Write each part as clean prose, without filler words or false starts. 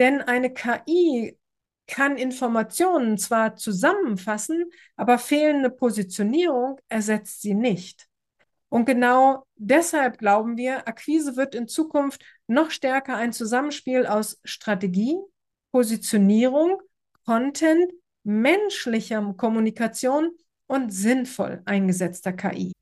Denn eine KI kann Informationen zwar zusammenfassen, aber fehlende Positionierung ersetzt sie nicht. Und genau deshalb glauben wir, Akquise wird in Zukunft noch stärker ein Zusammenspiel aus Strategie, Positionierung, Content, menschlicher Kommunikation und sinnvoll eingesetzter KI.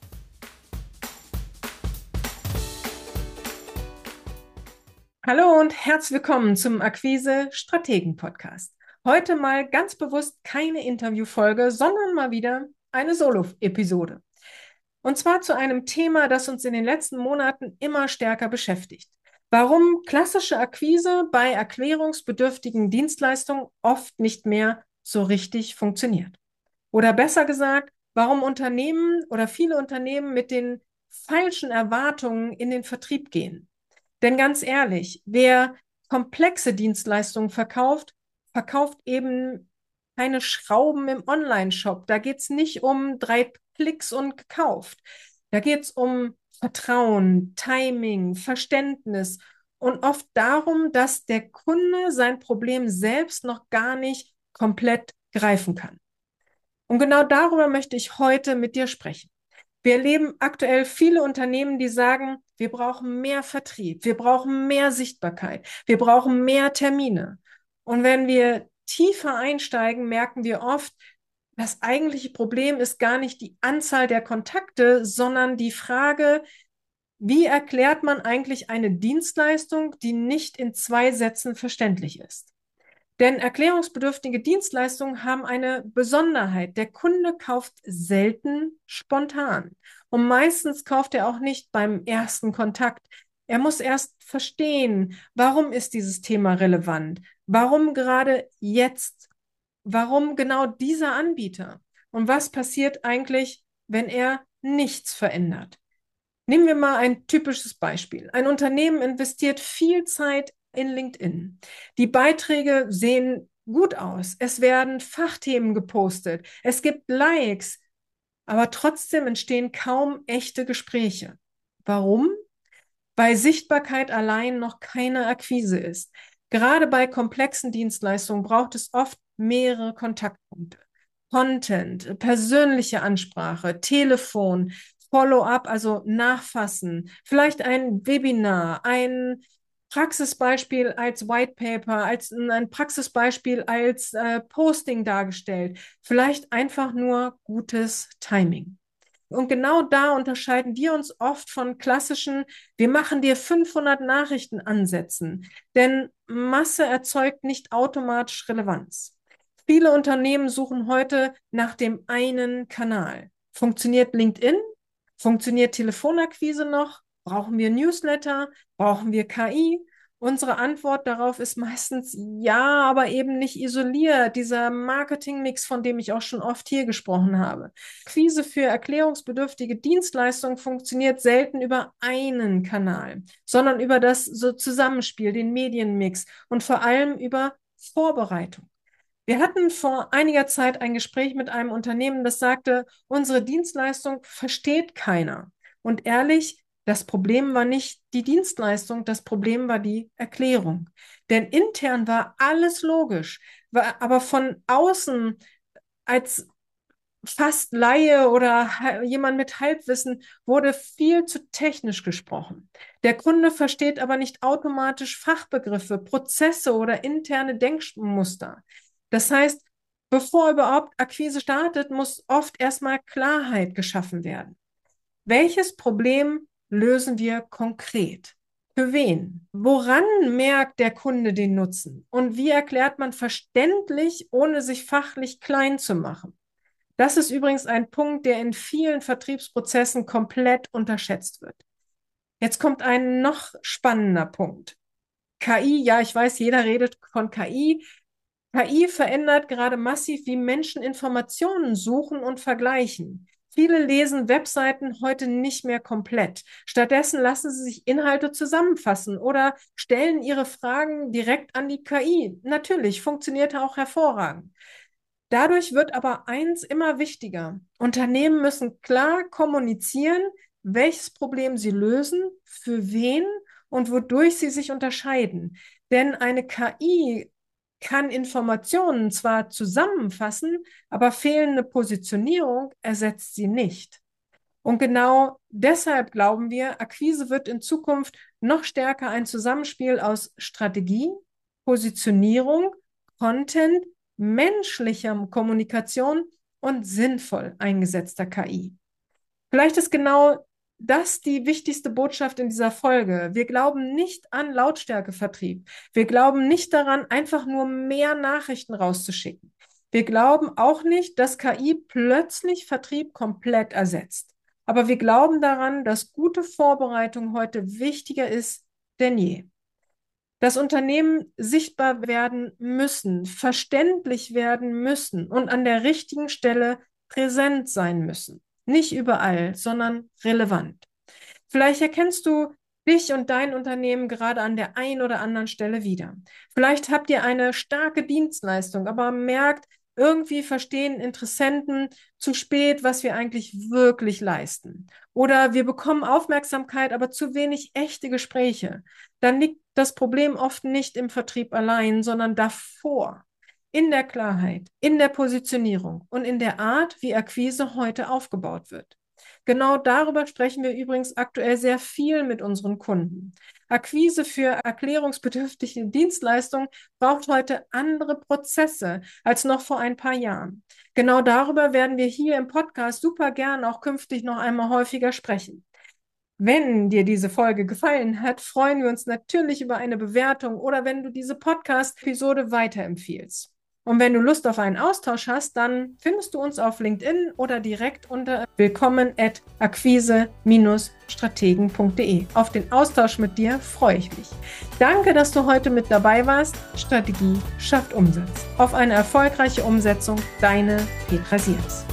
Hallo und herzlich willkommen zum Akquise Strategen Podcast. Heute mal ganz bewusst keine Interviewfolge, sondern mal wieder eine Solo-Episode. Und zwar zu einem Thema, das uns in den letzten Monaten immer stärker beschäftigt. Warum klassische Akquise bei erklärungsbedürftigen Dienstleistungen oft nicht mehr so richtig funktioniert. Oder besser gesagt, warum Unternehmen oder viele Unternehmen mit den falschen Erwartungen in den Vertrieb gehen. Denn ganz ehrlich, wer komplexe Dienstleistungen verkauft, verkauft eben keine Schrauben im Online-Shop. Da geht es nicht um 3 Klicks und gekauft. Da geht es um Vertrauen, Timing, Verständnis und oft darum, dass der Kunde sein Problem selbst noch gar nicht komplett greifen kann. Und genau darüber möchte ich heute mit dir sprechen. Wir erleben aktuell viele Unternehmen, die sagen, wir brauchen mehr Vertrieb, wir brauchen mehr Sichtbarkeit, wir brauchen mehr Termine. Und wenn wir tiefer einsteigen, merken wir oft, das eigentliche Problem ist gar nicht die Anzahl der Kontakte, sondern die Frage, wie erklärt man eigentlich eine Dienstleistung, die nicht in 2 Sätzen verständlich ist? Denn erklärungsbedürftige Dienstleistungen haben eine Besonderheit. Der Kunde kauft selten spontan. Und meistens kauft er auch nicht beim ersten Kontakt. Er muss erst verstehen, warum ist dieses Thema relevant? Warum gerade jetzt? Warum genau dieser Anbieter? Und was passiert eigentlich, wenn er nichts verändert? Nehmen wir mal ein typisches Beispiel. Ein Unternehmen investiert viel Zeit in LinkedIn. Die Beiträge sehen gut aus. Es werden Fachthemen gepostet. Es gibt Likes, aber trotzdem entstehen kaum echte Gespräche. Warum? Weil Sichtbarkeit allein noch keine Akquise ist. Gerade bei komplexen Dienstleistungen braucht es oft mehrere Kontaktpunkte. Content, persönliche Ansprache, Telefon, Follow-up, also nachfassen, vielleicht ein Webinar, ein Praxisbeispiel als White Paper, als ein Praxisbeispiel als Posting dargestellt, vielleicht einfach nur gutes Timing. Und genau da unterscheiden wir uns oft von klassischen, wir machen dir 500 Nachrichten ansetzen, denn Masse erzeugt nicht automatisch Relevanz. Viele Unternehmen suchen heute nach dem einen Kanal. Funktioniert LinkedIn? Funktioniert Telefonakquise noch? Brauchen wir Newsletter? Brauchen wir KI? Unsere Antwort darauf ist meistens ja, aber eben nicht isoliert. Dieser Marketingmix, von dem ich auch schon oft hier gesprochen habe. Akquise für erklärungsbedürftige Dienstleistungen funktioniert selten über einen Kanal, sondern über das so Zusammenspiel, den Medienmix und vor allem über Vorbereitung. Wir hatten vor einiger Zeit ein Gespräch mit einem Unternehmen, das sagte, unsere Dienstleistung versteht keiner. Und ehrlich, das Problem war nicht die Dienstleistung, das Problem war die Erklärung. Denn intern war alles logisch, aber von außen als fast Laie oder jemand mit Halbwissen wurde viel zu technisch gesprochen. Der Kunde versteht aber nicht automatisch Fachbegriffe, Prozesse oder interne Denkmuster. Das heißt, bevor überhaupt Akquise startet, muss oft erstmal Klarheit geschaffen werden. Welches Problem lösen wir konkret? Für wen? Woran merkt der Kunde den Nutzen? Und wie erklärt man verständlich, ohne sich fachlich klein zu machen? Das ist übrigens ein Punkt, der in vielen Vertriebsprozessen komplett unterschätzt wird. Jetzt kommt ein noch spannender Punkt. KI, ja, ich weiß, jeder redet von KI. KI verändert gerade massiv, wie Menschen Informationen suchen und vergleichen. Viele lesen Webseiten heute nicht mehr komplett. Stattdessen lassen sie sich Inhalte zusammenfassen oder stellen ihre Fragen direkt an die KI. Natürlich, funktioniert auch hervorragend. Dadurch wird aber eins immer wichtiger. Unternehmen müssen klar kommunizieren, welches Problem sie lösen, für wen und wodurch sie sich unterscheiden. Denn eine KI kann Informationen zwar zusammenfassen, aber fehlende Positionierung ersetzt sie nicht. Und genau deshalb glauben wir, Akquise wird in Zukunft noch stärker ein Zusammenspiel aus Strategie, Positionierung, Content, menschlicher Kommunikation und sinnvoll eingesetzter KI. Vielleicht ist genau das die wichtigste Botschaft in dieser Folge. Wir glauben nicht an Lautstärkevertrieb. Wir glauben nicht daran, einfach nur mehr Nachrichten rauszuschicken. Wir glauben auch nicht, dass KI plötzlich Vertrieb komplett ersetzt. Aber wir glauben daran, dass gute Vorbereitung heute wichtiger ist denn je. Dass Unternehmen sichtbar werden müssen, verständlich werden müssen und an der richtigen Stelle präsent sein müssen. Nicht überall, sondern relevant. Vielleicht erkennst du dich und dein Unternehmen gerade an der einen oder anderen Stelle wieder. Vielleicht habt ihr eine starke Dienstleistung, aber merkt, irgendwie verstehen Interessenten zu spät, was wir eigentlich wirklich leisten. Oder wir bekommen Aufmerksamkeit, aber zu wenig echte Gespräche. Dann liegt das Problem oft nicht im Vertrieb allein, sondern davor. In der Klarheit, in der Positionierung und in der Art, wie Akquise heute aufgebaut wird. Genau darüber sprechen wir übrigens aktuell sehr viel mit unseren Kunden. Akquise für erklärungsbedürftige Dienstleistungen braucht heute andere Prozesse als noch vor ein paar Jahren. Genau darüber werden wir hier im Podcast super gern auch künftig noch einmal häufiger sprechen. Wenn dir diese Folge gefallen hat, freuen wir uns natürlich über eine Bewertung oder wenn du diese Podcast-Episode weiterempfiehlst. Und wenn du Lust auf einen Austausch hast, dann findest du uns auf LinkedIn oder direkt unter willkommen@akquise-strategen.de. Auf den Austausch mit dir freue ich mich. Danke, dass du heute mit dabei warst. Strategie schafft Umsatz. Auf eine erfolgreiche Umsetzung, deine Petra Sierks.